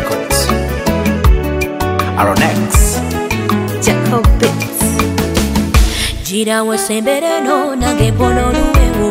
Records. Aronex. Jacob Beats. Jira wesembere no nage bololuwewo.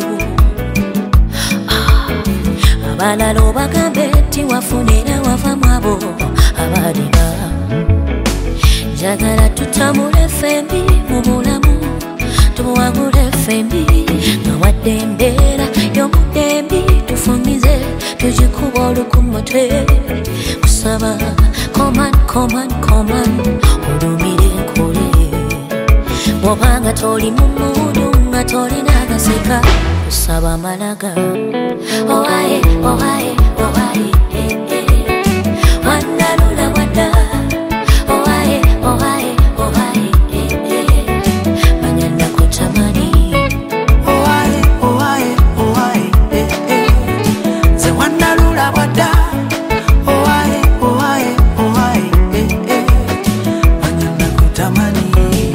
Abalalo bagambe nti wafunira wava mwabo abaliba. Njagala tutamule fembi mu bulamu, tuwagule fembi nga wadde embeera y'omudembi tufumize tugikuba olukumutwe kusaba koman olumire nkole bw'obanga toli mu mudu nga tolina agaseka kusaba malaga owaye wannalula wadda owaye manya nakutamani Owaye, ze wannalula wadda. Owaye, manya nakutamani.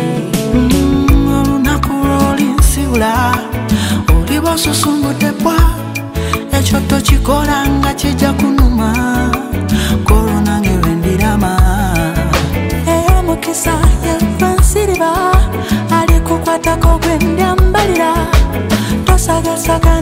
Olunaku lw'olinsiula oliba osusumbudde bwa ekyo tokikola nga kijja kunuma kolo nange lwendirama mukisa yafansiriba alikukwatako gwendyambalira tosagasaga